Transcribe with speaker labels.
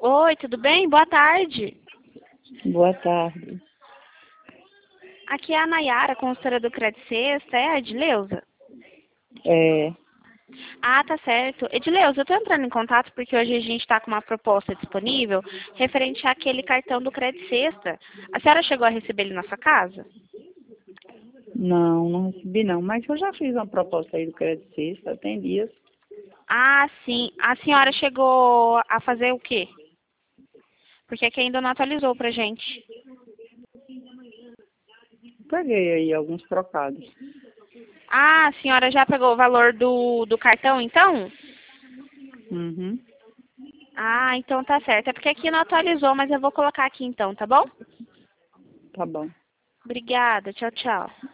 Speaker 1: Oi, tudo bem? Boa tarde.
Speaker 2: Boa tarde.
Speaker 1: Aqui é a Nayara, consultora do Credit Sexta. É a Edileuza?
Speaker 2: É,
Speaker 1: Ah, tá certo. Edileuza, eu tô entrando em contato porque hoje a gente está com uma proposta disponível referente àquele cartão do Credit Sexta. A senhora chegou a receber ele na sua casa?
Speaker 2: não recebi não, mas eu já fiz uma proposta aí do Crédito Sexta, tem dias.
Speaker 1: Ah, sim. A senhora chegou a fazer o quê? Porque aqui ainda não atualizou pra gente.
Speaker 2: Peguei aí alguns trocados.
Speaker 1: Ah, a senhora já pegou o valor do cartão, então?
Speaker 2: Uhum,
Speaker 1: Ah, então tá certo. É porque aqui não atualizou, mas eu vou colocar aqui então, tá bom?
Speaker 2: tá bom.
Speaker 1: Obrigada. Tchau, tchau.